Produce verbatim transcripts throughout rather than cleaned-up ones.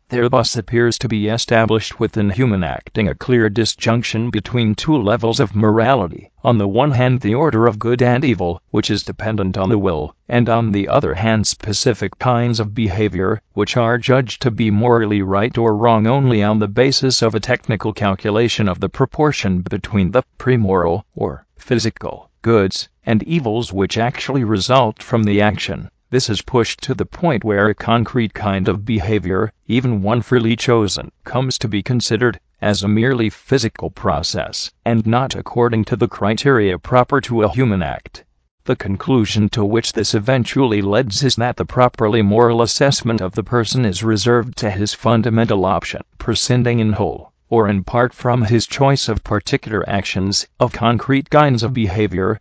There thus appears to be established within human acting a clear disjunction between two levels of morality: on the one hand the order of good and evil, which is dependent on the will, and on the other hand specific kinds of behavior, which are judged to be morally right or wrong only on the basis of a technical calculation of the proportion between the premoral, or physical, goods and evils which actually result from the action. This is pushed to the point where a concrete kind of behavior, even one freely chosen, comes to be considered as a merely physical process, and not according to the criteria proper to a human act. The conclusion to which this eventually leads is that the properly moral assessment of the person is reserved to his fundamental option, prescinding in whole or in part from his choice of particular actions, of concrete kinds of behavior.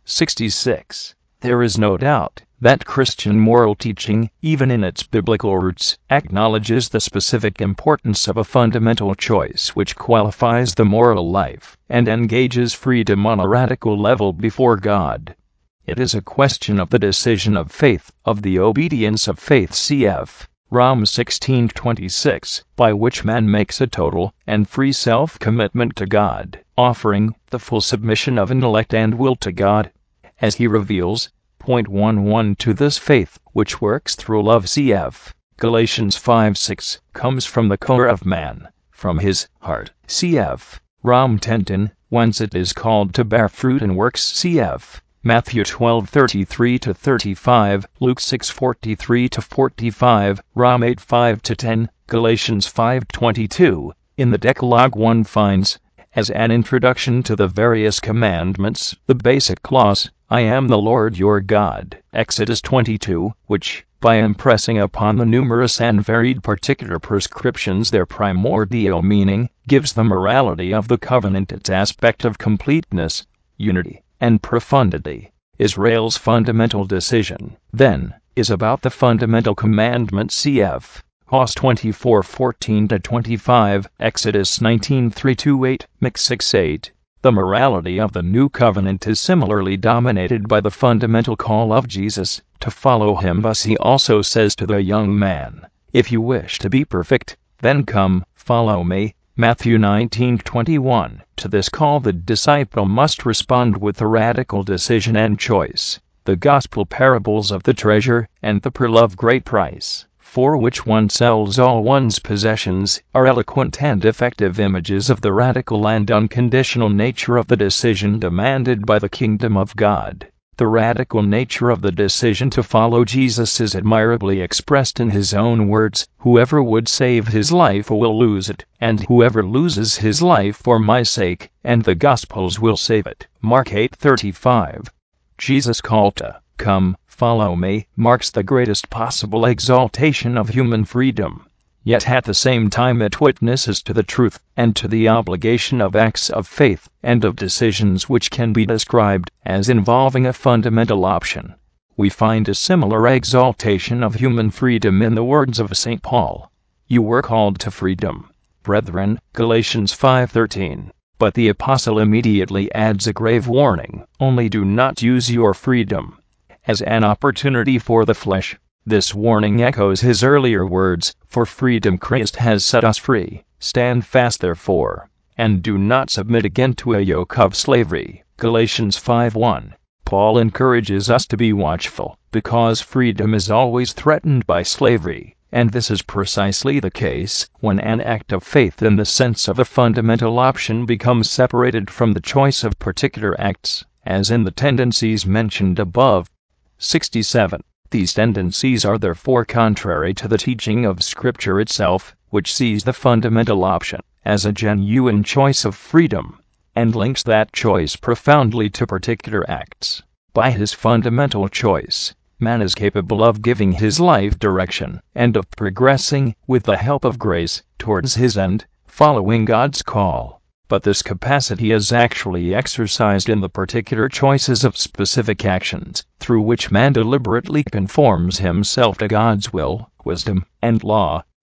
sixty-six. There is no doubt that Christian moral teaching, even in its biblical roots, acknowledges the specific importance of a fundamental choice which qualifies the moral life, and engages freedom on a radical level before God. It is a question of the decision of faith, of the obedience of faith, cf. Romans sixteen twenty-six, by which man makes a total and free self-commitment to God, offering the full submission of intellect and will to God. As he reveals, point eleven to this faith, which works through love, cf. Galatians five six, comes from the core of man, from his heart, cf. Rom ten ten, whence it is called to bear fruit and works, cf. Matthew twelve thirty-three to thirty-five, Luke six forty-three to forty-five, Rom eight five to ten, Galatians five twenty-two. In the Decalogue one finds, as an introduction to the various commandments, the basic clause, I am the Lord your God, Exodus twenty-two, which, by impressing upon the numerous and varied particular prescriptions their primordial meaning, gives the morality of the covenant its aspect of completeness, unity, and profundity. Israel's fundamental decision, then, is about the fundamental commandment, cf. Hos twenty-four fourteen to twenty-five, Exodus nineteen three to eight, Mix six eight. The morality of the new covenant is similarly dominated by the fundamental call of Jesus to follow him. Thus he also says to the young man, if you wish to be perfect, then come, follow me. Matthew nineteen twenty-one. To this call the disciple must respond with a radical decision and choice. The gospel parables of the treasure and the pearl of great price, for which one sells all one's possessions, are eloquent and effective images of the radical and unconditional nature of the decision demanded by the kingdom of God. The radical nature of the decision to follow Jesus is admirably expressed in his own words, whoever would save his life will lose it, and whoever loses his life for my sake and the gospel's will save it. Mark eight thirty-five. Jesus' call to come, follow me, marks the greatest possible exaltation of human freedom. Yet at the same time it witnesses to the truth and to the obligation of acts of faith and of decisions which can be described as involving a fundamental option. We find a similar exaltation of human freedom in the words of Saint Paul. You were called to freedom, brethren, Galatians five thirteen. But the apostle immediately adds a grave warning, only do not use your freedom as an opportunity for the flesh. This warning echoes his earlier words, for freedom Christ has set us free. Stand fast therefore, and do not submit again to a yoke of slavery. Galatians five one. Paul encourages us to be watchful, because freedom is always threatened by slavery, and this is precisely the case when an act of faith in the sense of a fundamental option becomes separated from the choice of particular acts, as in the tendencies mentioned above. sixty-seven. These tendencies are therefore contrary to the teaching of Scripture itself, which sees the fundamental option as a genuine choice of freedom, and links that choice profoundly to particular acts. By his fundamental choice, man is capable of giving his life direction, and of progressing, with the help of grace, towards his end, following God's call. But this capacity is actually exercised in the particular choices of specific actions, through which man deliberately conforms himself to God's will, wisdom, and law.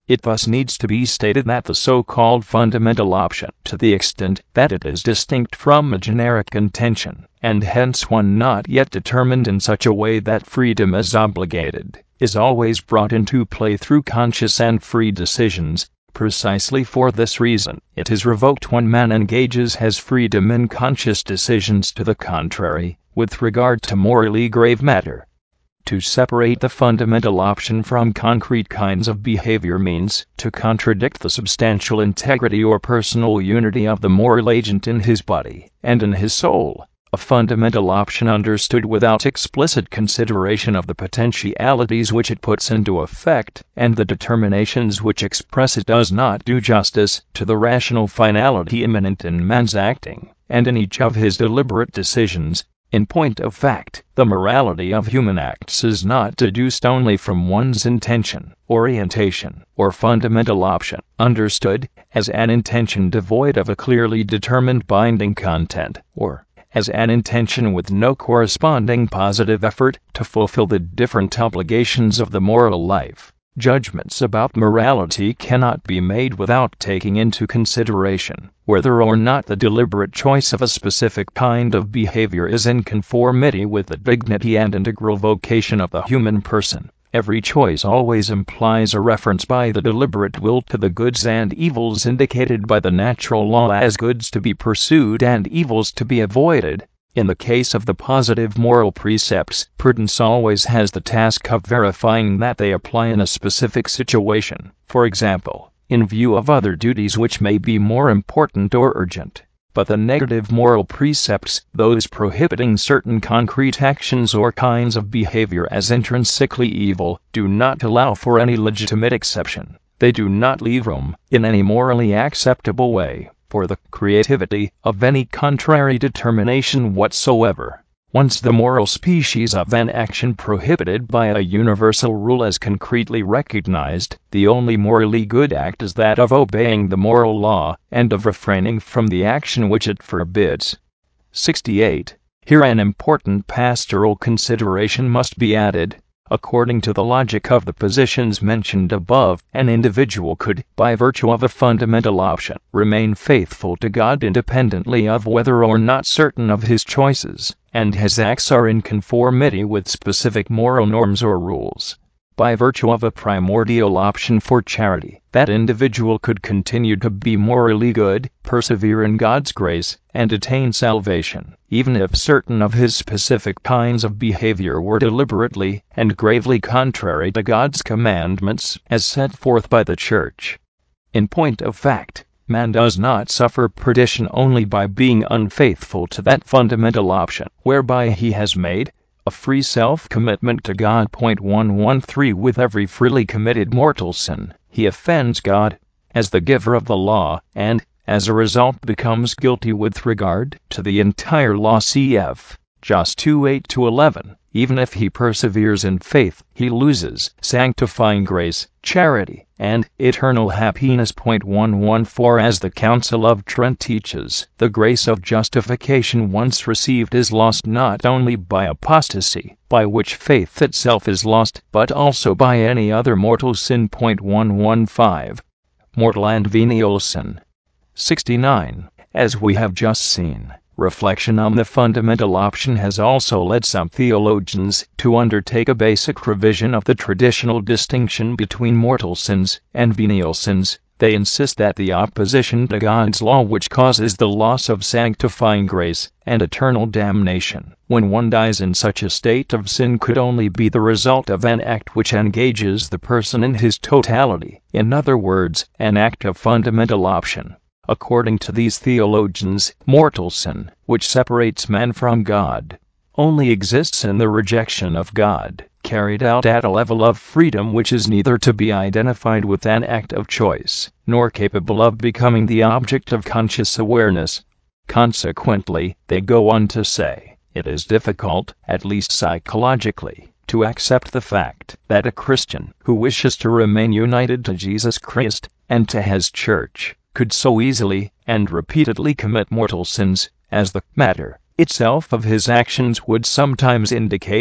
It thus needs to be stated that the so-called fundamental option, to the extent that it is distinct from a generic intention, and hence one not yet determined in such a way that freedom is obligated, is always brought into play through conscious and free decisions. Precisely for this reason, it is revoked when man engages his freedom in conscious decisions to the contrary, with regard to morally grave matter. To separate the fundamental option from concrete kinds of behavior means to contradict the substantial integrity or personal unity of the moral agent in his body and in his soul. A fundamental option understood without explicit consideration of the potentialities which it puts into effect and the determinations which express it does not do justice to the rational finality immanent in man's acting and in each of his deliberate decisions. In point of fact, the morality of human acts is not deduced only from one's intention, orientation, or fundamental option, understood as an intention devoid of a clearly determined binding content, or as an intention with no corresponding positive effort to fulfill the different obligations of the moral life. Judgments about morality cannot be made without taking into consideration whether or not the deliberate choice of a specific kind of behavior is in conformity with the dignity and integral vocation of the human person. Every choice always implies a reference by the deliberate will to the goods and evils indicated by the natural law as goods to be pursued and evils to be avoided. In the case of the positive moral precepts, prudence always has the task of verifying that they apply in a specific situation, for example, in view of other duties which may be more important or urgent. But the negative moral precepts, those prohibiting certain concrete actions or kinds of behavior as intrinsically evil, do not allow for any legitimate exception. They do not leave room, in any morally acceptable way, for the creativity of any contrary determination whatsoever. Once the moral species of an action prohibited by a universal rule is concretely recognized, the only morally good act is that of obeying the moral law, and of refraining from the action which it forbids. sixty-eight. Here an important pastoral consideration must be added. According to the logic of the positions mentioned above, an individual could, by virtue of a fundamental option, remain faithful to God independently of whether or not certain of his choices and his acts are in conformity with specific moral norms or rules. By virtue of a primordial option for charity, that individual could continue to be morally good, persevere in God's grace, and attain salvation, even if certain of his specific kinds of behavior were deliberately and gravely contrary to God's commandments as set forth by the Church. In point of fact, man does not suffer perdition only by being unfaithful to that fundamental option whereby he has made a free self-commitment to God. one thirteen With every freely committed mortal sin, he offends God, as the giver of the law, and, as a result, becomes guilty with regard to the entire law. Cf. Jos two eight to eleven. Even if he perseveres in faith, he loses sanctifying grace, charity, and eternal happiness. one fourteen As the Council of Trent teaches, the grace of justification once received is lost not only by apostasy, by which faith itself is lost, but also by any other mortal sin. one fifteen Mortal and venial sin. sixty-nine. As we have just seen, reflection on the fundamental option has also led some theologians to undertake a basic revision of the traditional distinction between mortal sins and venial sins. They insist that the opposition to God's law which causes the loss of sanctifying grace and eternal damnation when one dies in such a state of sin could only be the result of an act which engages the person in his totality, in other words, an act of fundamental option. According to these theologians, mortal sin, which separates man from God, only exists in the rejection of God, carried out at a level of freedom which is neither to be identified with an act of choice, nor capable of becoming the object of conscious awareness. Consequently, they go on to say, it is difficult, at least psychologically, to accept the fact that a Christian who wishes to remain united to Jesus Christ and to his Church could so easily and repeatedly commit mortal sins, as the matter itself of his actions would sometimes indicate.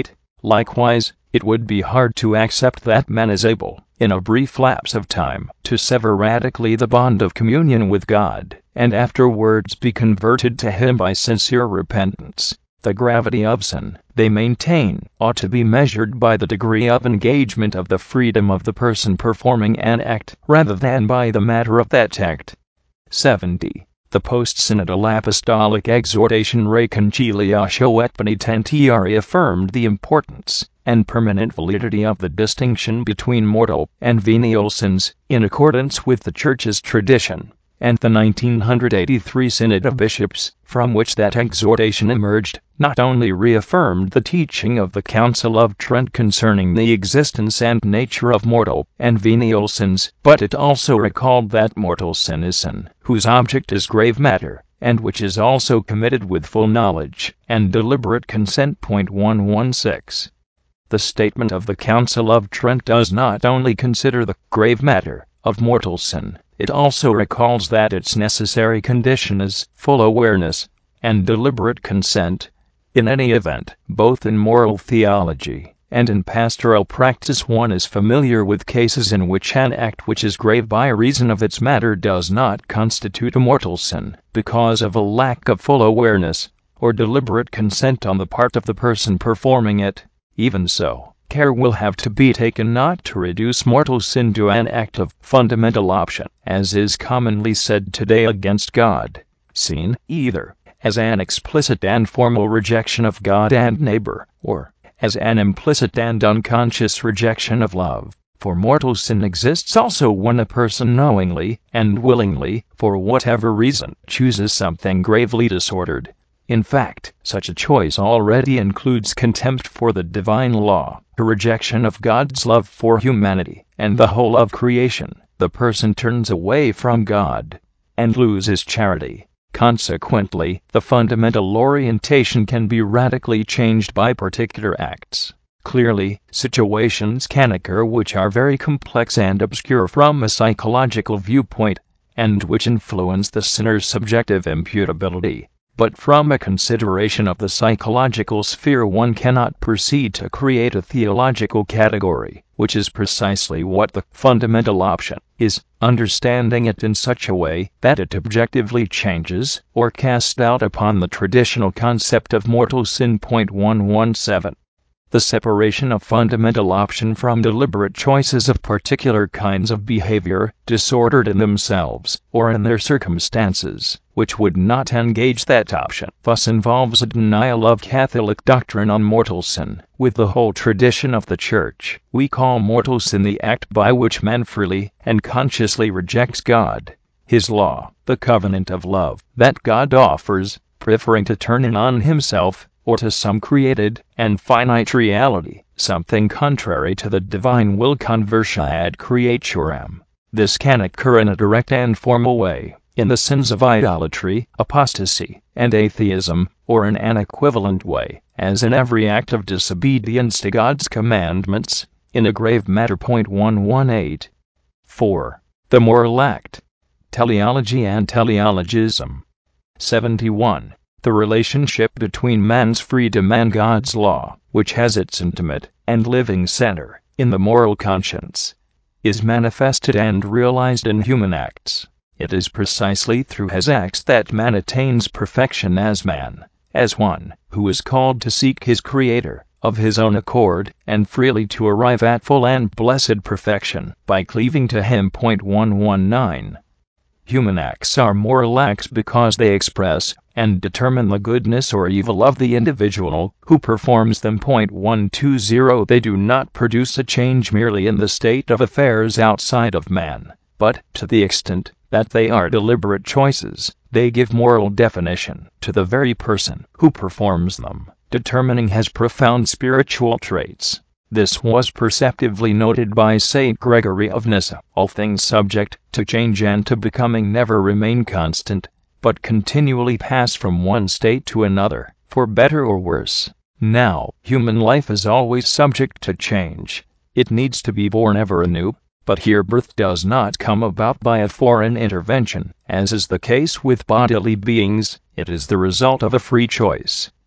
Likewise, it would be hard to accept that man is able, in a brief lapse of time, to sever radically the bond of communion with God, and afterwards be converted to Him by sincere repentance. The gravity of sin, they maintain, ought to be measured by the degree of engagement of the freedom of the person performing an act, rather than by the matter of that act. seventy. The post-synodal apostolic exhortation Reconciliatio et Penitentiae reaffirmed the importance and permanent validity of the distinction between mortal and venial sins, in accordance with the Church's tradition, and the nineteen eighty-three Synod of Bishops, from which that exhortation emerged, not only reaffirmed the teaching of the Council of Trent concerning the existence and nature of mortal and venial sins, but it also recalled that mortal sin is sin, whose object is grave matter, and which is also committed with full knowledge and deliberate consent. one sixteen. The statement of the Council of Trent does not only consider the grave matter of mortal sin, it also recalls that its necessary condition is full awareness and deliberate consent. In any event, both in moral theology and in pastoral practice, one is familiar with cases in which an act which is grave by reason of its matter does not constitute a mortal sin, because of a lack of full awareness or deliberate consent on the part of the person performing it. Even so, care will have to be taken not to reduce mortal sin to an act of fundamental option, as is commonly said today against God, seen either as an explicit and formal rejection of God and neighbor, or as an implicit and unconscious rejection of love. For mortal sin exists also when a person knowingly and willingly, for whatever reason, chooses something gravely disordered. In fact, such a choice already includes contempt for the divine law, a rejection of God's love for humanity and the whole of creation. The person turns away from God and loses charity. Consequently, the fundamental orientation can be radically changed by particular acts. Clearly, situations can occur which are very complex and obscure from a psychological viewpoint, and which influence the sinner's subjective imputability. But from a consideration of the psychological sphere, one cannot proceed to create a theological category, which is precisely what the fundamental option is, understanding it in such a way that it objectively changes or casts doubt upon the traditional concept of mortal sin. one seventeen. The separation of fundamental option from deliberate choices of particular kinds of behavior, disordered in themselves or in their circumstances, which would not engage that option, thus involves a denial of Catholic doctrine on mortal sin. With the whole tradition of the Church, we call mortal sin the act by which man freely and consciously rejects God, His law, the covenant of love that God offers, preferring to turn in on himself or to some created and finite reality, something contrary to the divine will. Conversia ad creaturem. This can occur in a direct and formal way, in the sins of idolatry, apostasy, and atheism, or in an equivalent way, as in every act of disobedience to God's commandments, in a grave matter. one eighteen. four. The moral act. Teleology and teleologism. seventy-one. The relationship between man's freedom and God's law, which has its intimate and living center in the moral conscience, is manifested and realized in human acts. It is precisely through his acts that man attains perfection as man, as one who is called to seek his Creator of his own accord and freely to arrive at full and blessed perfection by cleaving to Him. one nineteen. Human acts are moral acts because they express and determine the goodness or evil of the individual who performs them. one twenty. They do not produce a change merely in the state of affairs outside of man, but, to the extent that they are deliberate choices, they give moral definition to the very person who performs them, determining his profound spiritual traits. This was perceptively noted by Saint Gregory of Nyssa. All things subject to change and to becoming never remain constant, but continually pass from one state to another, for better or worse. Now, human life is always subject to change. It needs to be born ever anew, but here birth does not come about by a foreign intervention, as is the case with bodily beings. It is the result of a free choice,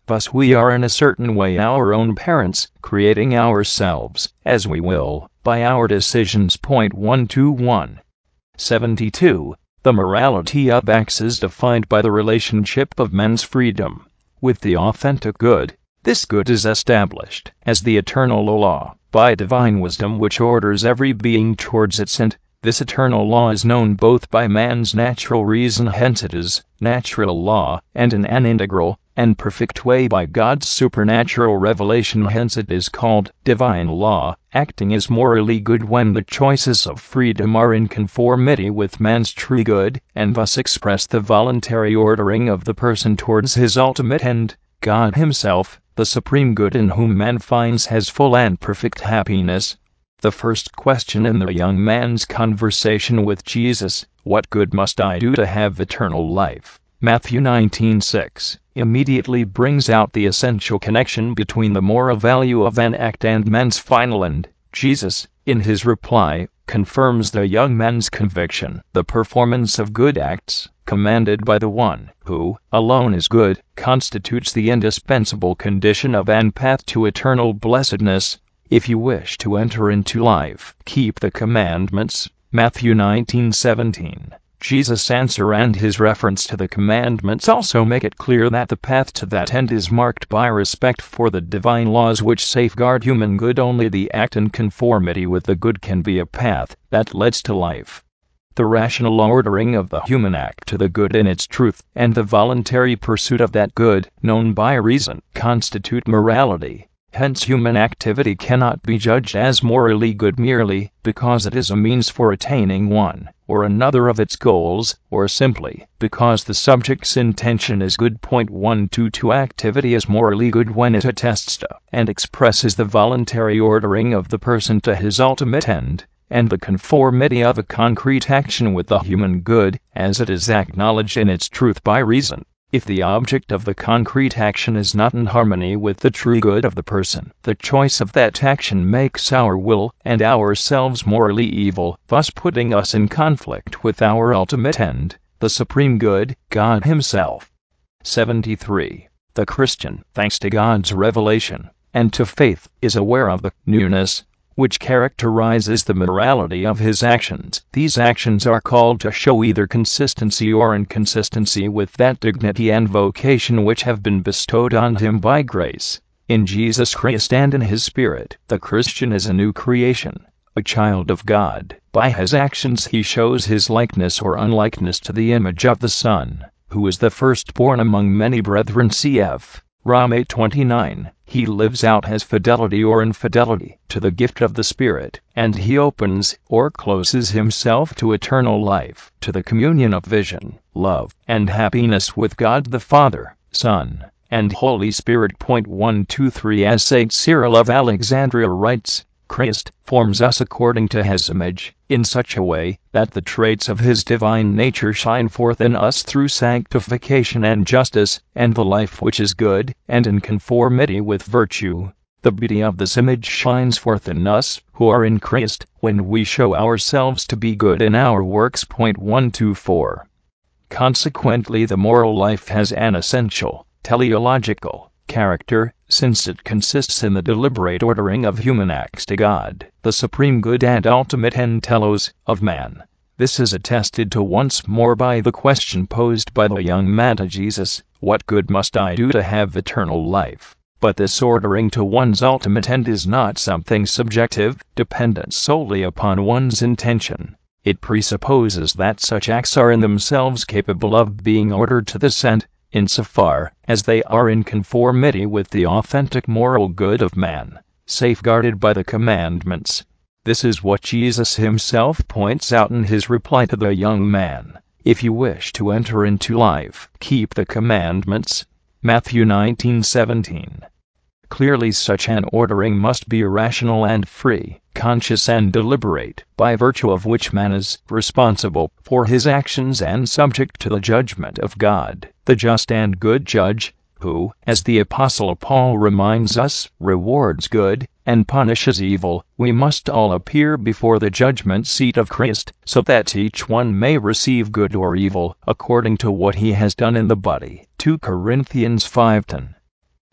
Thus we are in a certain way our own parents, creating ourselves, as we will, by our decisions. Point one two one. seventy-two. The morality of acts is defined by the relationship of men's freedom with the authentic good. This good is established as the eternal law by divine wisdom which orders every being towards its end. This eternal law is known both by man's natural reason, hence it is natural law, and in an integral and perfect way by God's supernatural revelation, hence it is called divine law. Acting is morally good when the choices of freedom are in conformity with man's true good, and thus express the voluntary ordering of the person towards his ultimate end, God himself, the supreme good in whom man finds his full and perfect happiness. The first question in the young man's conversation with Jesus, "What good must I do to have eternal life?" Matthew nineteen six, immediately brings out the essential connection between the moral value of an act and man's final end. Jesus, in his reply, confirms the young man's conviction. The performance of good acts, commanded by the one who alone is good, constitutes the indispensable condition of an path to eternal blessedness. If you wish to enter into life, keep the commandments. Matthew nineteen seventeen. Jesus' answer and his reference to the commandments also make it clear that the path to that end is marked by respect for the divine laws which safeguard human good. Only the act in conformity with the good can be a path that leads to life. The rational ordering of the human act to the good in its truth, and the voluntary pursuit of that good, known by reason, constitute morality. Hence human activity cannot be judged as morally good merely because it is a means for attaining one or another of its goals, or simply because the subject's intention is good. Point one two two. Activity is morally good when it attests to and expresses the voluntary ordering of the person to his ultimate end, and the conformity of a concrete action with the human good, as it is acknowledged in its truth by reason. If the object of the concrete action is not in harmony with the true good of the person, the choice of that action makes our will and ourselves morally evil, thus putting us in conflict with our ultimate end, the supreme good, God himself. seventy-three. The Christian, thanks to God's revelation and to faith, is aware of the newness which characterizes the morality of his actions. These actions are called to show either consistency or inconsistency with that dignity and vocation which have been bestowed on him by grace, in Jesus Christ and in his Spirit. The Christian is a new creation, a child of God. By his actions he shows his likeness or unlikeness to the image of the Son, who is the firstborn among many brethren. Cf. Rom eight twenty-nine. He lives out his fidelity or infidelity to the gift of the Spirit, and he opens or closes himself to eternal life, to the communion of vision, love, and happiness with God the Father, Son, and Holy Spirit. Point one two three. As Saint Cyril of Alexandria writes, Christ forms us according to his image, in such a way that the traits of his divine nature shine forth in us through sanctification and justice, and the life which is good, and in conformity with virtue. The beauty of this image shines forth in us, who are in Christ, when we show ourselves to be good in our works. Point one two four. Consequently, the moral life has an essential, teleological character, since it consists in the deliberate ordering of human acts to God, the supreme good and ultimate end telos of man. This is attested to once more by the question posed by the young man to Jesus, "What good must I do to have eternal life?" But this ordering to one's ultimate end is not something subjective, dependent solely upon one's intention. It presupposes that such acts are in themselves capable of being ordered to this end, insofar as they are in conformity with the authentic moral good of man, safeguarded by the commandments. This is what Jesus himself points out in his reply to the young man, "If you wish to enter into life, keep the commandments." Matthew nineteen seventeen. Clearly such an ordering must be rational and free, conscious and deliberate, by virtue of which man is responsible for his actions and subject to the judgment of God, the just and good judge, who, as the Apostle Paul reminds us, rewards good and punishes evil. We must all appear before the judgment seat of Christ, so that each one may receive good or evil, according to what he has done in the body. two Corinthians five ten.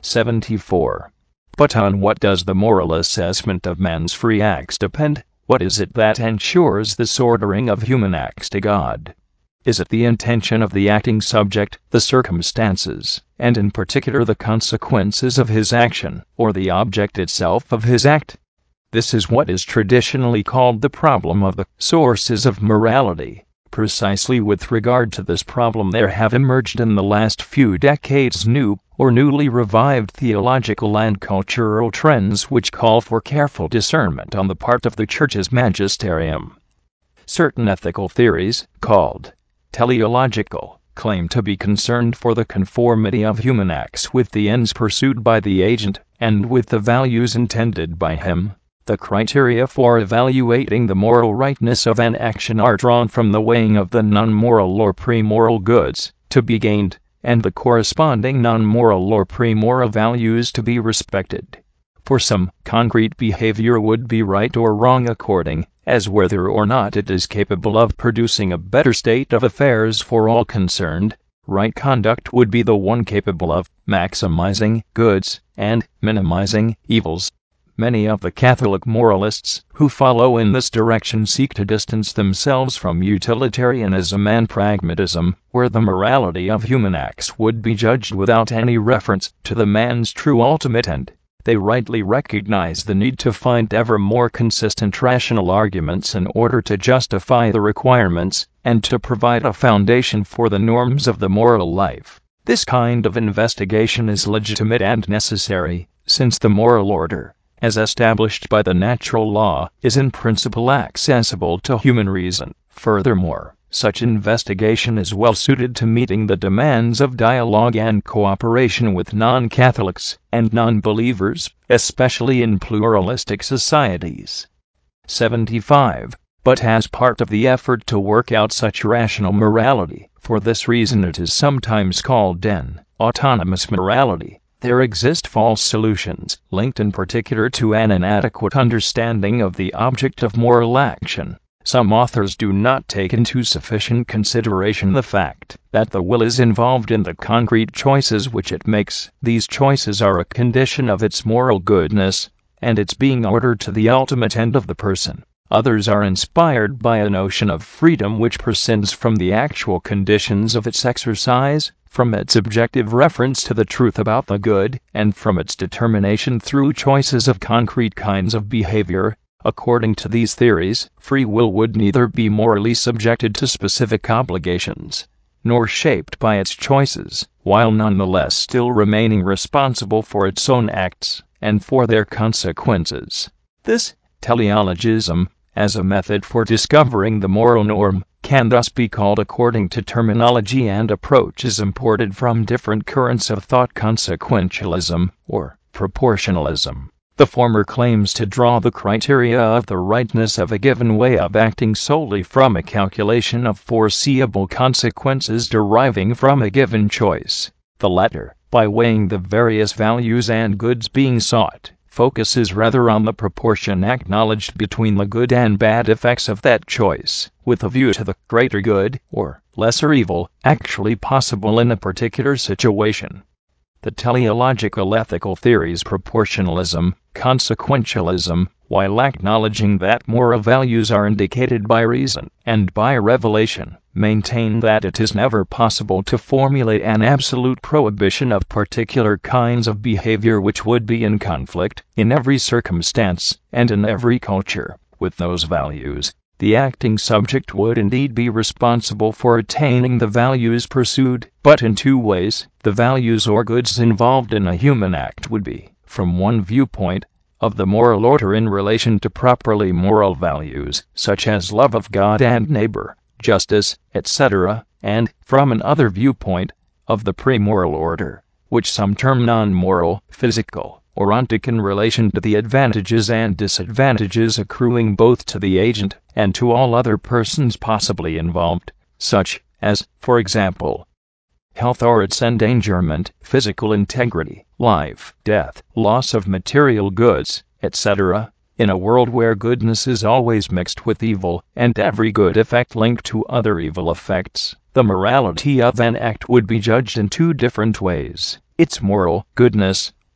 seventy-four. But on what does the moral assessment of man's free acts depend? What is it that ensures this ordering of human acts to God? Is it the intention of the acting subject, the circumstances, and in particular the consequences of his action, or the object itself of his act? This is what is traditionally called the problem of the sources of morality. Precisely with regard to this problem there have emerged in the last few decades new, or newly revived theological and cultural trends which call for careful discernment on the part of the Church's magisterium. Certain ethical theories, called teleological, claim to be concerned for the conformity of human acts with the ends pursued by the agent, and with the values intended by him. The criteria for evaluating the moral rightness of an action are drawn from the weighing of the non-moral or pre-moral goods to be gained, and the corresponding non-moral or pre-moral values to be respected. For some, concrete behavior would be right or wrong according as whether or not it is capable of producing a better state of affairs for all concerned. Right conduct would be the one capable of maximizing goods and minimizing evils. Many of the Catholic moralists who follow in this direction seek to distance themselves from utilitarianism and pragmatism, where the morality of human acts would be judged without any reference to the man's true ultimate end. They rightly recognize the need to find ever more consistent rational arguments in order to justify the requirements, and to provide a foundation for the norms of the moral life. This kind of investigation is legitimate and necessary, since the moral order, as established by the natural law, is in principle accessible to human reason. Furthermore, such investigation is well suited to meeting the demands of dialogue and cooperation with non-Catholics and non-believers, especially in pluralistic societies. seventy-five. But as part of the effort to work out such rational morality, for this reason it is sometimes called an autonomous morality, there exist false solutions, linked in particular to an inadequate understanding of the object of moral action. Some authors do not take into sufficient consideration the fact that the will is involved in the concrete choices which it makes. These choices are a condition of its moral goodness, and its being ordered to the ultimate end of the person. Others are inspired by a notion of freedom which proceeds from the actual conditions of its exercise, from its objective reference to the truth about the good, and from its determination through choices of concrete kinds of behavior. According to these theories, free will would neither be morally subjected to specific obligations, nor shaped by its choices, while nonetheless still remaining responsible for its own acts, and for their consequences. This teleologism, as a method for discovering the moral norm, can thus be called according to terminology and approaches imported from different currents of thought consequentialism, or proportionalism. The former claims to draw the criteria of the rightness of a given way of acting solely from a calculation of foreseeable consequences deriving from a given choice. The latter, by weighing the various values and goods being sought, focuses rather on the proportion acknowledged between the good and bad effects of that choice, with a view to the greater good, or lesser evil, actually possible in a particular situation. The teleological ethical theories proportionalism, consequentialism, while acknowledging that moral values are indicated by reason and by revelation, maintain that it is never possible to formulate an absolute prohibition of particular kinds of behavior which would be in conflict, in every circumstance, and in every culture, with those values. The acting subject would indeed be responsible for attaining the values pursued, but in two ways. The values or goods involved in a human act would be, from one viewpoint, of the moral order in relation to properly moral values, such as love of God and neighbor, justice, et cetera, and, from another viewpoint, of the pre-moral order, which some term non-moral, physical, or ontic in relation to the advantages and disadvantages accruing both to the agent and to all other persons possibly involved, such as, for example, health or its endangerment, physical integrity, life, death, loss of material goods, et cetera. In a world where goodness is always mixed with evil, and every good effect linked to other evil effects, the morality of an act would be judged in two different ways: its moral goodness,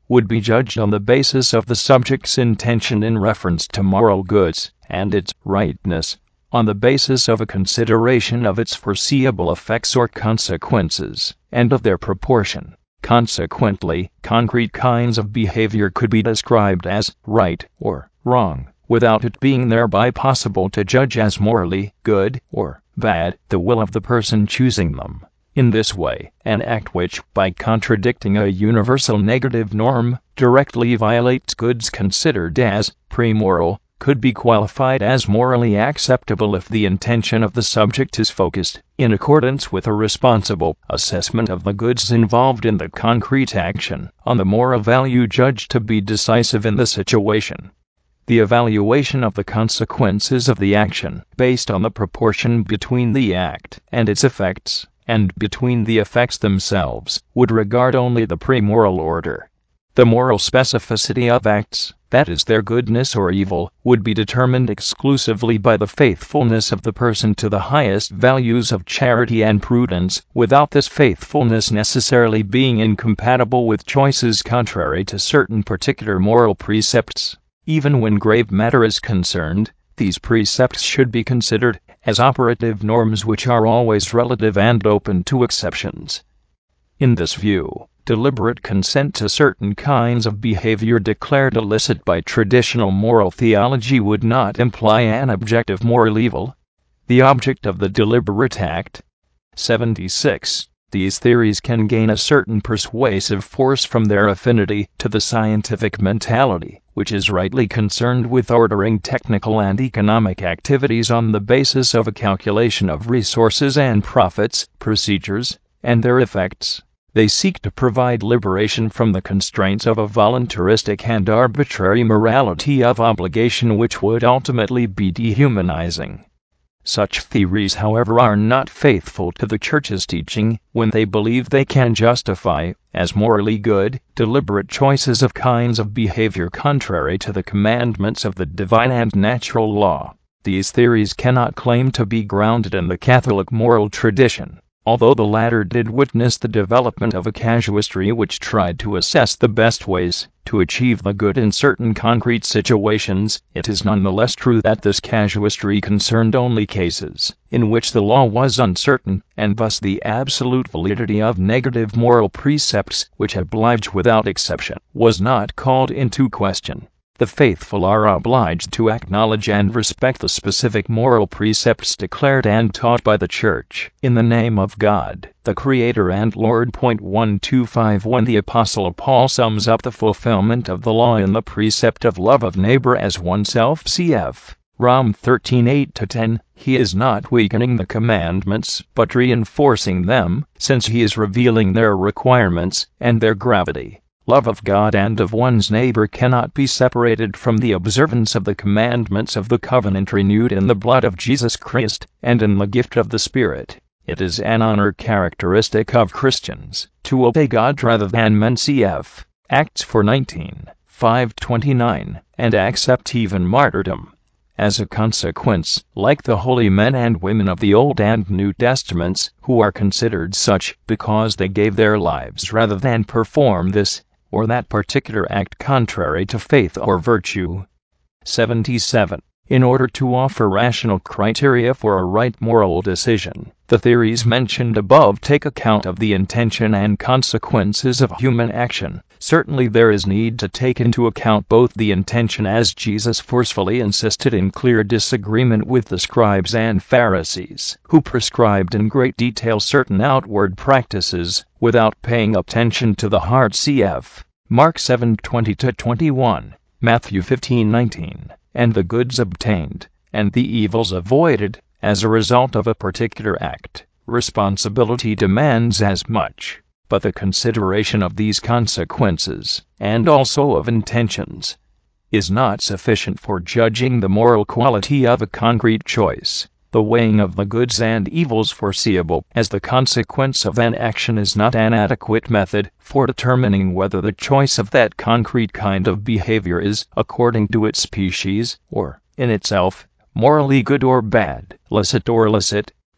would be judged on the basis of the subject's intention in reference to moral goods, and its rightness on the basis of a consideration of its foreseeable effects or consequences, and of their proportion. Consequently, concrete kinds of behavior could be described as right or wrong, without it being thereby possible to judge as morally good or bad the will of the person choosing them. In this way, an act which, by contradicting a universal negative norm, directly violates goods considered as premoral, could be qualified as morally acceptable if the intention of the subject is focused, in accordance with a responsible assessment of the goods involved in the concrete action, on the moral value judged to be decisive in the situation. The evaluation of the consequences of the action, based on the proportion between the act and its effects, and between the effects themselves, would regard only the premoral order. The moral specificity of acts, that is their goodness or evil, would be determined exclusively by the faithfulness of the person to the highest values of charity and prudence, without this faithfulness necessarily being incompatible with choices contrary to certain particular moral precepts. Even when grave matter is concerned, these precepts should be considered as operative norms which are always relative and open to exceptions. In this view, deliberate consent to certain kinds of behavior declared illicit by traditional moral theology would not imply an objective moral evil. The object of the deliberate act. seventy-six. These theories can gain a certain persuasive force from their affinity to the scientific mentality, which is rightly concerned with ordering technical and economic activities on the basis of a calculation of resources and profits, procedures, and their effects. They seek to provide liberation from the constraints of a voluntaristic and arbitrary morality of obligation which would ultimately be dehumanizing. Such theories, however, are not faithful to the Church's teaching when they believe they can justify, as morally good, deliberate choices of kinds of behavior contrary to the commandments of the divine and natural law. These theories cannot claim to be grounded in the Catholic moral tradition. Although the latter did witness the development of a casuistry which tried to assess the best ways to achieve the good in certain concrete situations, it is nonetheless true that this casuistry concerned only cases in which the law was uncertain, and thus the absolute validity of negative moral precepts, which oblige without exception, was not called into question. The faithful are obliged to acknowledge and respect the specific moral precepts declared and taught by the Church in the name of God, the Creator and Lord. one twenty-five When the Apostle Paul sums up the fulfillment of the law in the precept of love of neighbor as oneself, cf. Rom thirteen eight to ten, he is not weakening the commandments, but reinforcing them, since he is revealing their requirements and their gravity. Love of God and of one's neighbor cannot be separated from the observance of the commandments of the covenant renewed in the blood of Jesus Christ, and in the gift of the Spirit. It is an honor characteristic of Christians to obey God rather than men, cf. Acts four nineteen, five twenty-nine, and accept even martyrdom. As a consequence, like the holy men and women of the Old and New Testaments, who are considered such because they gave their lives rather than perform this or that particular act contrary to faith or virtue. seventy-seven. In order to offer rational criteria for a right moral decision, the theories mentioned above take account of the intention and consequences of human action. Certainly there is need to take into account both the intention, as Jesus forcefully insisted in clear disagreement with the scribes and Pharisees, who prescribed in great detail certain outward practices, without paying attention to the heart, cf. Mark seven twenty to twenty-one, Matthew fifteen nineteen, and the goods obtained, and the evils avoided, as a result of a particular act. Responsibility demands as much, but the consideration of these consequences, and also of intentions, is not sufficient for judging the moral quality of a concrete choice. The weighing of the goods and evils foreseeable as the consequence of an action is not an adequate method for determining whether the choice of that concrete kind of behavior is, according to its species, or, in itself, morally good or bad, licit or illicit.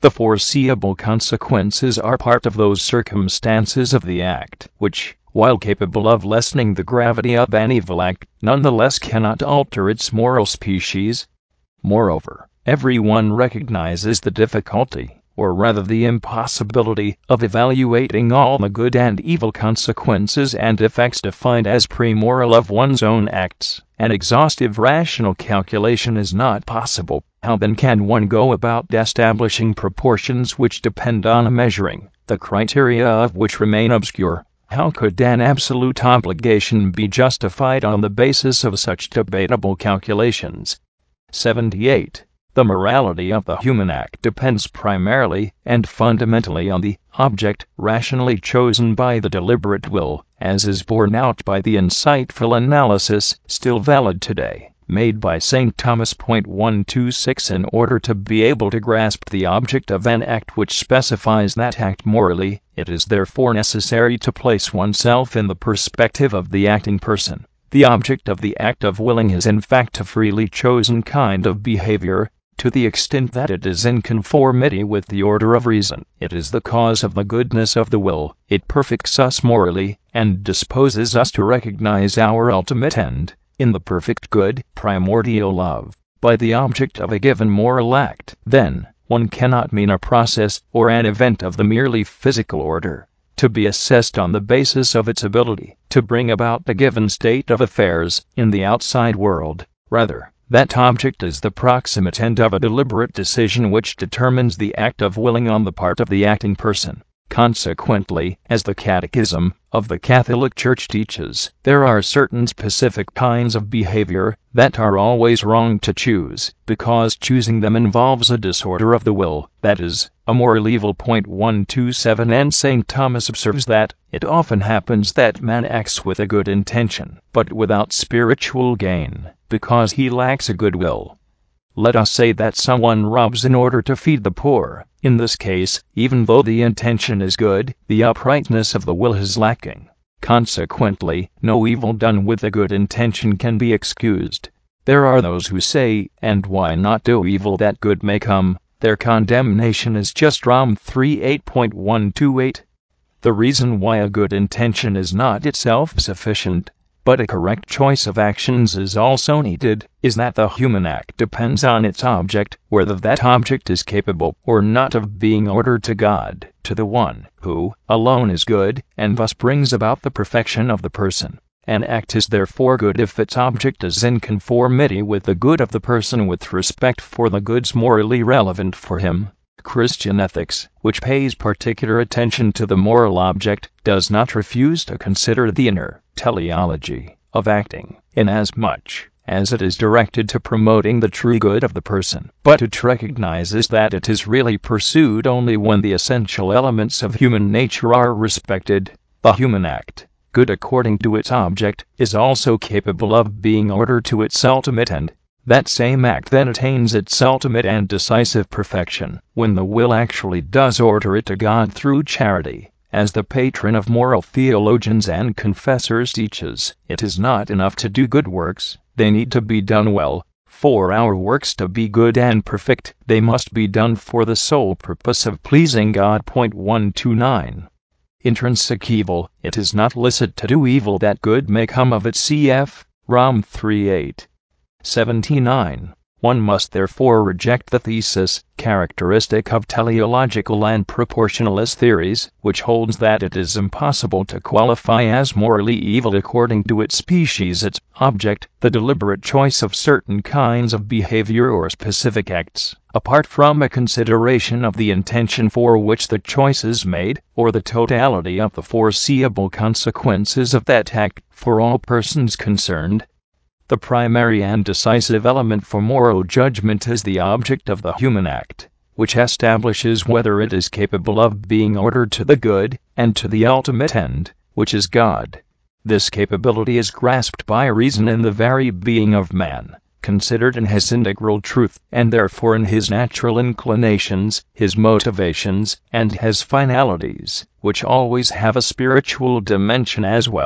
The foreseeable consequences are part of those circumstances of the act which, while capable of lessening the gravity of an evil act, nonetheless cannot alter its moral species. Moreover, everyone recognizes the difficulty, or rather the impossibility, of evaluating all the good and evil consequences and effects defined as pre-moral of one's own acts. An exhaustive rational calculation is not possible. How then can one go about establishing proportions which depend on a measuring, the criteria of which remain obscure? How could an absolute obligation be justified on the basis of such debatable calculations? seventy-eight. The morality of the human act depends primarily and fundamentally on the object rationally chosen by the deliberate will, as is borne out by the insightful analysis, still valid today, made by Saint Thomas. one twenty-six In order to be able to grasp the object of an act which specifies that act morally, it is therefore necessary to place oneself in the perspective of the acting person. The object of the act of willing is in fact a freely chosen kind of behavior. To the extent that it is in conformity with the order of reason, it is the cause of the goodness of the will. It perfects us morally, and disposes us to recognize our ultimate end, in the perfect good, primordial love, by the object of a given moral act. Then, one cannot mean a process or an event of the merely physical order, to be assessed on the basis of its ability to bring about the given state of affairs in the outside world. Rather, that object is the proximate end of a deliberate decision which determines the act of willing on the part of the acting person. Consequently, as the Catechism of the Catholic Church teaches, there are certain specific kinds of behavior that are always wrong to choose, because choosing them involves a disorder of the will, that is, a moral evil. one twenty-seven And Saint Thomas observes that, it often happens that man acts with a good intention, but without spiritual gain, because he lacks a good will. Let us say that someone robs in order to feed the poor. In this case, even though the intention is good, the uprightness of the will is lacking. Consequently, no evil done with a good intention can be excused. There are those who say, and why not do evil that good may come? Their condemnation is just Rom thirty-eight point one twenty-eight. The reason why a good intention is not itself sufficient, but a correct choice of actions is also needed, is that the human act depends on its object, whether that object is capable or not of being ordered to God, to the one who alone is good, and thus brings about the perfection of the person. An act is therefore good if its object is in conformity with the good of the person with respect for the goods morally relevant for him. Christian ethics, which pays particular attention to the moral object, does not refuse to consider the inner teleology of acting, inasmuch as it is directed to promoting the true good of the person, but it recognizes that it is really pursued only when the essential elements of human nature are respected. The human act, good according to its object, is also capable of being ordered to its ultimate end. That same act then attains its ultimate and decisive perfection when the will actually does order it to God through charity. As the patron of moral theologians and confessors teaches, it is not enough to do good works, they need to be done well. For our works to be good and perfect, they must be done for the sole purpose of pleasing God. one twenty-nine. Intrinsic evil, it is not licit to do evil that good may come of it. Cf. Rom thirty-eight. seventy-nine. One must therefore reject the thesis, characteristic of teleological and proportionalist theories, which holds that it is impossible to qualify as morally evil according to its species, its object, the deliberate choice of certain kinds of behavior or specific acts, apart from a consideration of the intention for which the choice is made, or the totality of the foreseeable consequences of that act, for all persons concerned. The primary and decisive element for moral judgment is the object of the human act, which establishes whether it is capable of being ordered to the good, and to the ultimate end, which is God. This capability is grasped by reason in the very being of man, considered in his integral truth, and therefore in his natural inclinations, his motivations, and his finalities, which always have a spiritual dimension as well.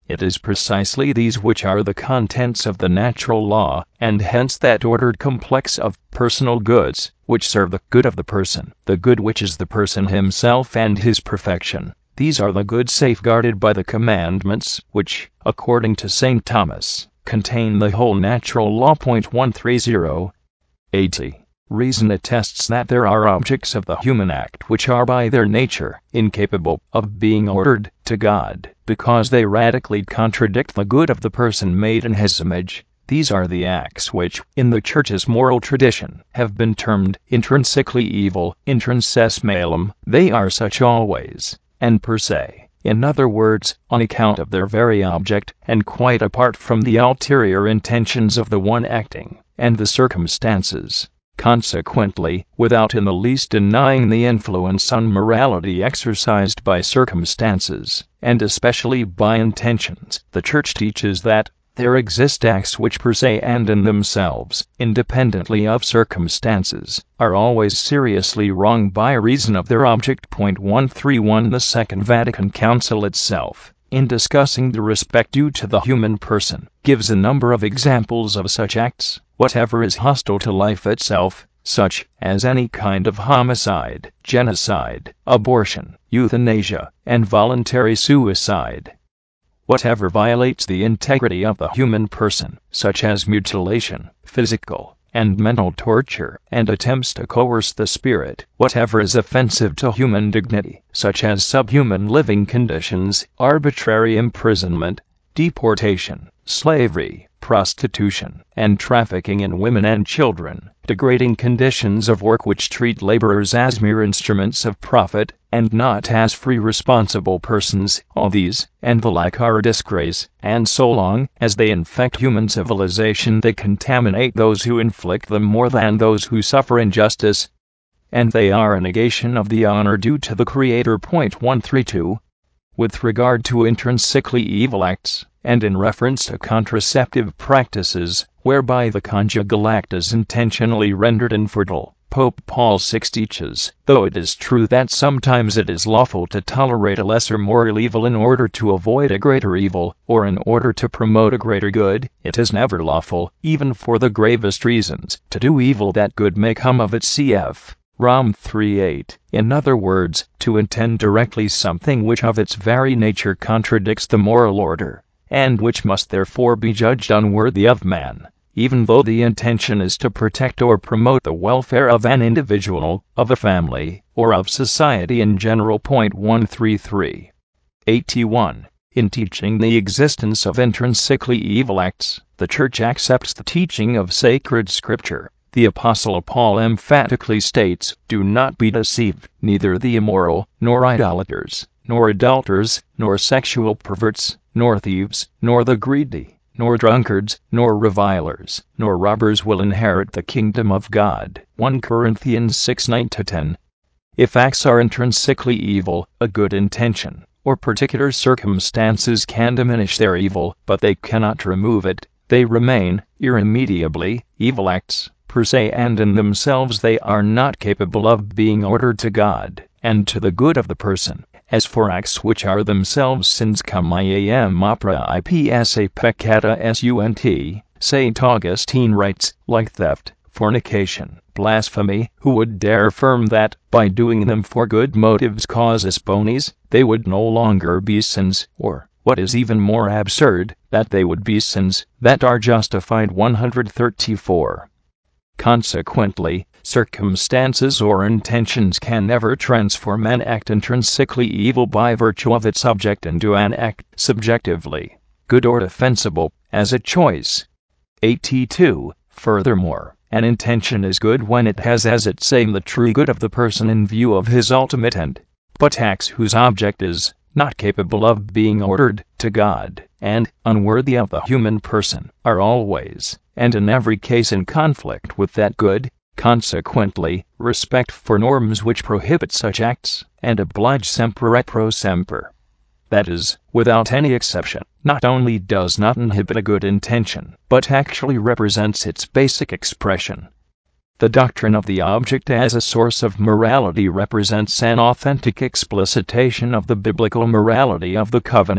It is precisely these which are the contents of the natural law, and hence that ordered complex of personal goods, which serve the good of the person, the good which is the person himself and his perfection. These are the goods safeguarded by the commandments, which, according to Saint Thomas, contain the whole natural law. one thirty. eighty. Reason attests that there are objects of the human act which are by their nature incapable of being ordered to God, because they radically contradict the good of the person made in his image. These are the acts which, in the Church's moral tradition, have been termed intrinsically evil, intrinses malum. They are such always, and per se. In other words, on account of their very object, and quite apart from the ulterior intentions of the one acting, and the circumstances. Consequently, without in the least denying the influence on morality exercised by circumstances, and especially by intentions, the Church teaches that there exist acts which per se and in themselves, independently of circumstances, are always seriously wrong by reason of their object. one thirty-one The Second Vatican Council itself, in discussing the respect due to the human person, gives a number of examples of such acts. Whatever is hostile to life itself, such as any kind of homicide, genocide, abortion, euthanasia, and voluntary suicide. Whatever violates the integrity of the human person, such as mutilation, physical and mental torture, and attempts to coerce the spirit. Whatever is offensive to human dignity, such as subhuman living conditions, arbitrary imprisonment, deportation, slavery, prostitution, and trafficking in women and children, degrading conditions of work which treat laborers as mere instruments of profit, and not as free responsible persons. All these, and the like, are a disgrace, and so long as they infect human civilization they contaminate those who inflict them more than those who suffer injustice, and they are a negation of the honor due to the Creator. one thirty-two. With regard to intrinsically evil acts, and in reference to contraceptive practices, whereby the conjugal act is intentionally rendered infertile, Pope Paul the Sixth teaches, though it is true that sometimes it is lawful to tolerate a lesser moral evil in order to avoid a greater evil, or in order to promote a greater good, it is never lawful, even for the gravest reasons, to do evil that good may come of it. Cf. Rom three eight. In other words, to intend directly something which of its very nature contradicts the moral order, and which must therefore be judged unworthy of man, even though the intention is to protect or promote the welfare of an individual, of a family, or of society in general. one thirty-three. eighty-one. In teaching the existence of intrinsically evil acts, the Church accepts the teaching of sacred Scripture. The Apostle Paul emphatically states, "Do not be deceived, neither the immoral, nor idolaters, nor adulterers, nor sexual perverts, nor thieves, nor the greedy, nor drunkards, nor revilers, nor robbers will inherit the kingdom of God." First Corinthians six nine to ten. If acts are intrinsically evil, a good intention, or particular circumstances can diminish their evil, but they cannot remove it. They remain, irremediably, evil acts. Per se and in themselves they are not capable of being ordered to God, and to the good of the person. As for acts which are themselves sins cum iam opera ipsa peccata sunt, Saint Augustine writes, like theft, fornication, blasphemy, who would dare affirm that, by doing them for good motives causis bonis, they would no longer be sins, or, what is even more absurd, that they would be sins that are justified. one thirty-four. Consequently, circumstances or intentions can never transform an act intrinsically evil by virtue of its subject into an act subjectively good or defensible, as a choice. eighty-two. Furthermore, an intention is good when it has as its aim the true good of the person in view of his ultimate end. But acts whose object is not capable of being ordered to God, and unworthy of the human person, are always, and in every case, in conflict with that good. Consequently, respect for norms which prohibit such acts, and oblige semper et pro semper, that is, without any exception, not only does not inhibit a good intention, but actually represents its basic expression. The doctrine of the object as a source of morality represents an authentic explicitation of the biblical morality of the covenant,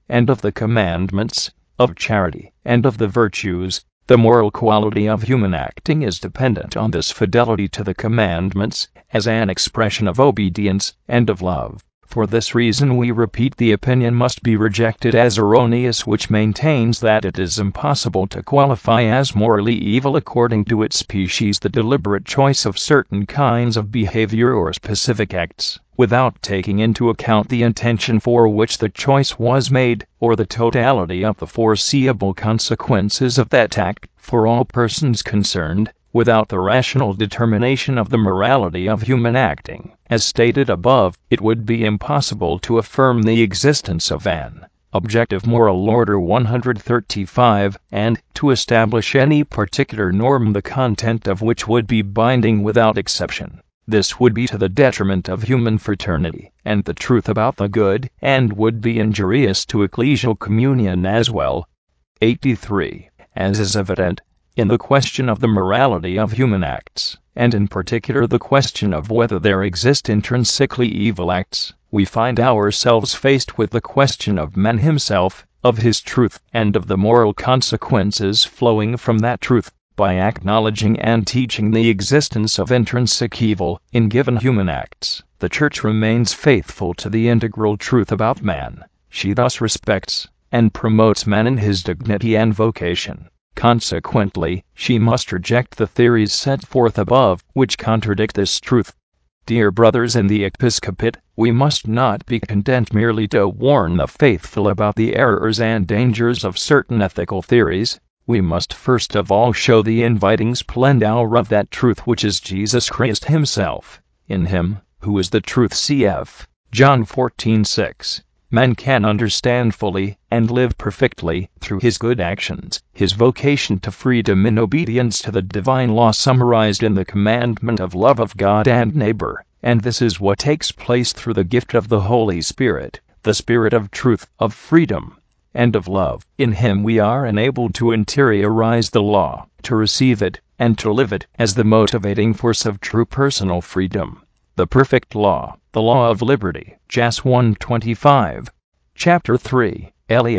and of the commandments, of charity, and of the virtues. The moral quality of human acting is dependent on this fidelity to the commandments, as an expression of obedience and of love. For this reason we repeat, the opinion must be rejected as erroneous which maintains that it is impossible to qualify as morally evil according to its species the deliberate choice of certain kinds of behavior or specific acts, without taking into account the intention for which the choice was made, or the totality of the foreseeable consequences of that act, for all persons concerned. Without the rational determination of the morality of human acting, as stated above, it would be impossible to affirm the existence of an objective moral order one hundred thirty-five, and to establish any particular norm the content of which would be binding without exception. This would be to the detriment of human fraternity and the truth about the good, and would be injurious to ecclesial communion as well. eighty-three. As is evident, in the question of the morality of human acts, and in particular the question of whether there exist intrinsically evil acts, we find ourselves faced with the question of man himself, of his truth, and of the moral consequences flowing from that truth. By acknowledging and teaching the existence of intrinsic evil in given human acts, the Church remains faithful to the integral truth about man. She thus respects and promotes man in his dignity and vocation. Consequently, she must reject the theories set forth above, which contradict this truth. Dear brothers in the episcopate, we must not be content merely to warn the faithful about the errors and dangers of certain ethical theories. We must first of all show the inviting splendor of that truth which is Jesus Christ himself. In him, who is the truth, cf. John fourteen six. Man can understand fully, and live perfectly, through his good actions, his vocation to freedom in obedience to the divine law summarized in the commandment of love of God and neighbor, and this is what takes place through the gift of the Holy Spirit, the Spirit of truth, of freedom, and of love. In him we are enabled to interiorize the law, to receive it, and to live it, as the motivating force of true personal freedom. The perfect law, the law of liberty, Jas one twenty-five. Chapter three,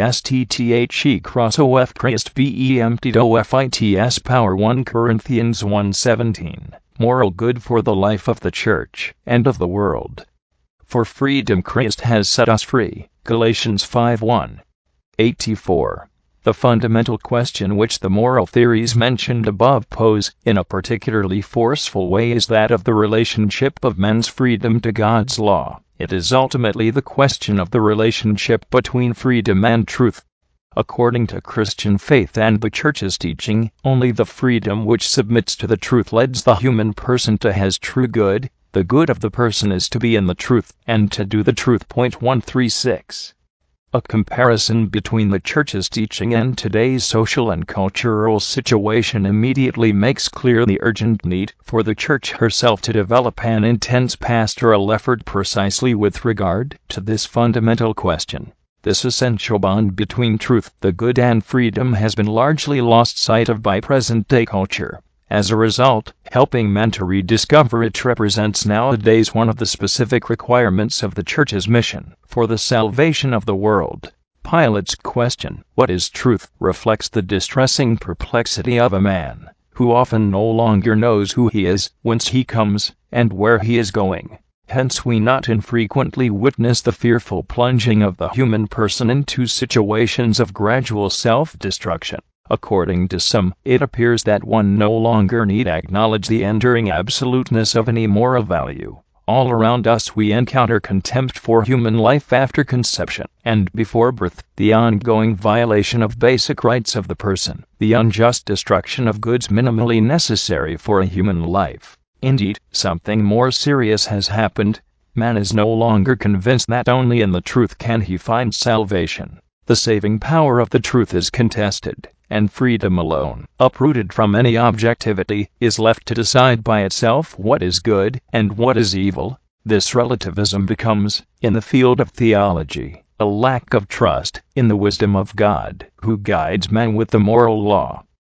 Lestthe cross of Christ vempted ofits power one Corinthians one seventeen. Moral good for the life of the Church, and of the world. For freedom Christ has set us free, Galatians five one. eighty-four. The fundamental question which the moral theories mentioned above pose, in a particularly forceful way, is that of the relationship of man's freedom to God's law. It is ultimately the question of the relationship between freedom and truth. According to Christian faith and the Church's teaching, only the freedom which submits to the truth leads the human person to his true good. The good of the person is to be in the truth, and to do the truth. one thirty-six. A comparison between the Church's teaching and today's social and cultural situation immediately makes clear the urgent need for the Church herself to develop an intense pastoral effort precisely with regard to this fundamental question. This essential bond between truth, the good, and freedom has been largely lost sight of by present-day culture. As a result, helping men to rediscover it represents nowadays one of the specific requirements of the Church's mission for the salvation of the world. Pilate's question, "What is truth?" reflects the distressing perplexity of a man who often no longer knows who he is, whence he comes, and where he is going. Hence we not infrequently witness the fearful plunging of the human person into situations of gradual self-destruction. According to some, it appears that one no longer need acknowledge the enduring absoluteness of any moral value. All around us we encounter contempt for human life after conception and before birth, the ongoing violation of basic rights of the person, the unjust destruction of goods minimally necessary for a human life. Indeed, something more serious has happened. Man is no longer convinced that only in the truth can he find salvation. The saving power of the truth is contested, and freedom alone, uprooted from any objectivity, is left to decide by itself what is good and what is evil. This relativism becomes, in the field of theology, a lack of trust in the wisdom of God, who guides man with the moral law.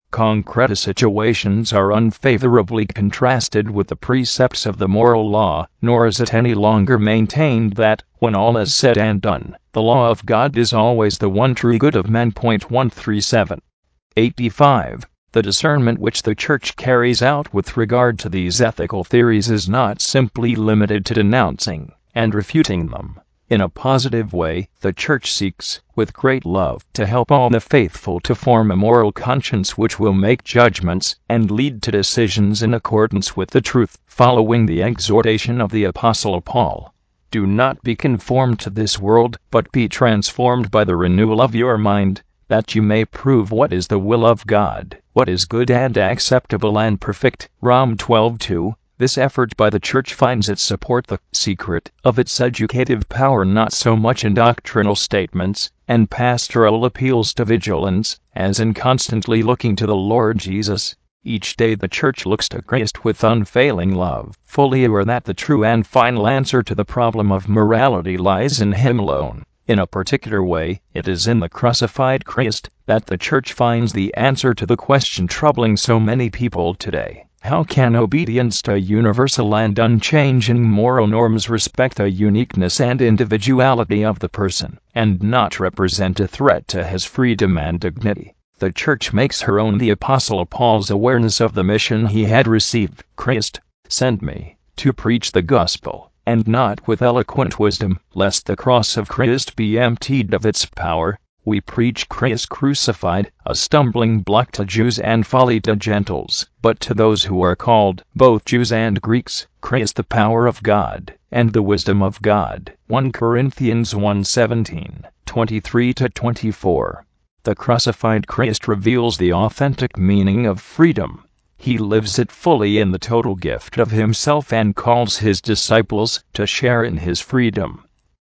Concrete situations are unfavorably contrasted with the precepts of the moral law, nor is it any longer maintained that, when all is said and done, the law of God is always the one true good of men. one thirty-seven. eighty-five. The discernment which the Church carries out with regard to these ethical theories is not simply limited to denouncing and refuting them. In a positive way, the Church seeks, with great love, to help all the faithful to form a moral conscience which will make judgments and lead to decisions in accordance with the truth, following the exhortation of the Apostle Paul. Do not be conformed to this world, but be transformed by the renewal of your mind, that you may prove what is the will of God, what is good and acceptable and perfect. Romans twelve two. This effort by the Church finds its support, the secret of its educative power, not so much in doctrinal statements and pastoral appeals to vigilance, as in constantly looking to the Lord Jesus. Each day the Church looks to Christ with unfailing love, fully aware that the true and final answer to the problem of morality lies in Him alone. In a particular way, it is in the crucified Christ that the Church finds the answer to the question troubling so many people today. How can obedience to universal and unchanging moral norms respect the uniqueness and individuality of the person, and not represent a threat to his freedom and dignity? The Church makes her own the Apostle Paul's awareness of the mission he had received. Christ sent me to preach the gospel, and not with eloquent wisdom, lest the cross of Christ be emptied of its power. We preach Christ crucified, a stumbling block to Jews and folly to Gentiles, but to those who are called, both Jews and Greeks, Christ the power of God, and the wisdom of God. First Corinthians one seventeen, twenty-three to twenty-four. The crucified Christ reveals the authentic meaning of freedom. He lives it fully in the total gift of Himself and calls His disciples to share in His freedom.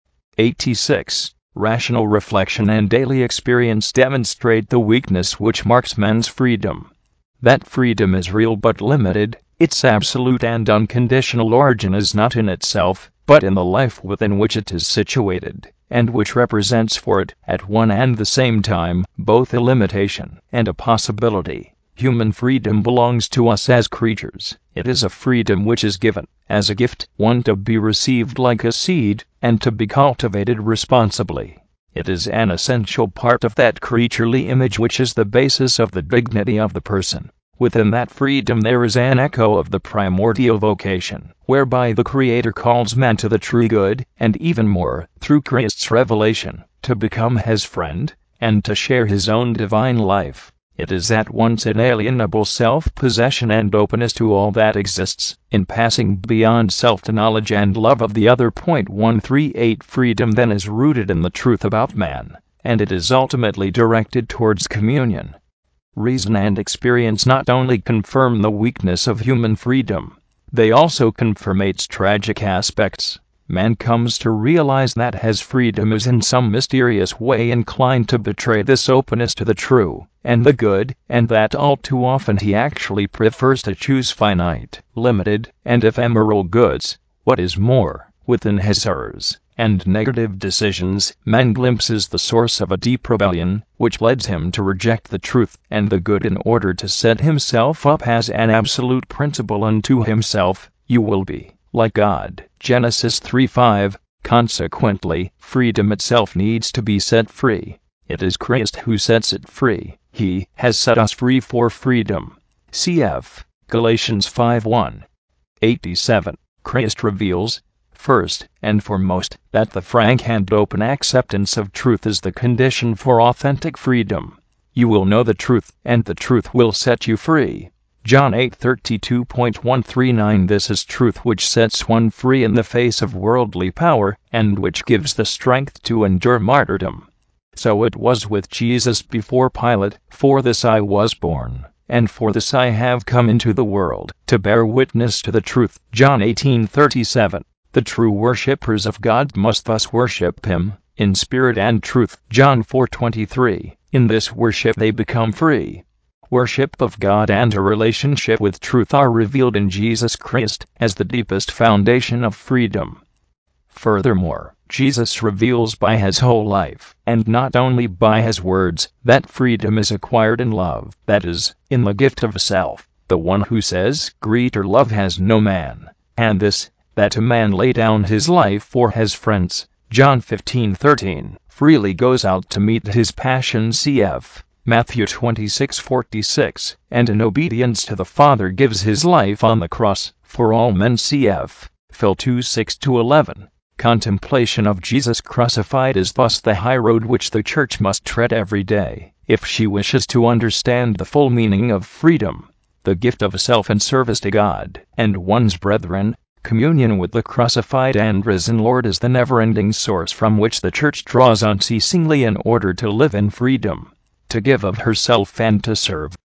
eighty-six. Rational reflection and daily experience demonstrate the weakness which marks man's freedom. That freedom is real but limited. Its absolute and unconditional origin is not in itself, but in the life within which it is situated, and which represents for it, at one and the same time, both a limitation and a possibility. Human freedom belongs to us as creatures. It is a freedom which is given, as a gift, one to be received like a seed, and to be cultivated responsibly. It is an essential part of that creaturely image which is the basis of the dignity of the person. Within that freedom there is an echo of the primordial vocation, whereby the Creator calls man to the true good, and even more, through Christ's revelation, to become His friend, and to share His own divine life. It is at once inalienable self-possession and openness to all that exists, in passing beyond self-knowledge and love of the other. one thirty-eight. Freedom then is rooted in the truth about man, and it is ultimately directed towards communion. Reason and experience not only confirm the weakness of human freedom, they also confirm its tragic aspects. Man comes to realize that his freedom is in some mysterious way inclined to betray this openness to the true and the good, and that all too often he actually prefers to choose finite, limited, and ephemeral goods. What is more, within his errors and negative decisions, man glimpses the source of a deep rebellion, which leads him to reject the truth and the good in order to set himself up as an absolute principle unto himself. You will be like God. Genesis three five. Consequently, freedom itself needs to be set free. It is Christ who sets it free. He has set us free for freedom. Cf. Galatians five one. eighty-seven. Christ reveals, first and foremost, that the frank and open acceptance of truth is the condition for authentic freedom. You will know the truth, and the truth will set you free. John eight thirty-two point one thirty-nine. This is truth which sets one free in the face of worldly power, and which gives the strength to endure martyrdom. So it was with Jesus before Pilate. For this I was born, and for this I have come into the world, to bear witness to the truth. John eighteen thirty-seven. The true worshippers of God must thus worship Him, in spirit and truth. John four twenty-three. In this worship they become free. Worship of God and a relationship with truth are revealed in Jesus Christ as the deepest foundation of freedom. Furthermore, Jesus reveals by his whole life, and not only by his words, that freedom is acquired in love, that is, in the gift of self. The one who says, "Greater love has no man," and this, that a man lay down his life for his friends, John fifteen thirteen, freely goes out to meet his passion, cf. Matthew twenty-six forty-six, and in obedience to the Father gives his life on the cross, for all men, cf. Phil two six to eleven. Contemplation of Jesus crucified is thus the high road which the Church must tread every day, if she wishes to understand the full meaning of freedom, the gift of self and service to God and one's brethren. Communion with the crucified and risen Lord is the never-ending source from which the Church draws unceasingly in order to live in freedom, to give of herself and to serve.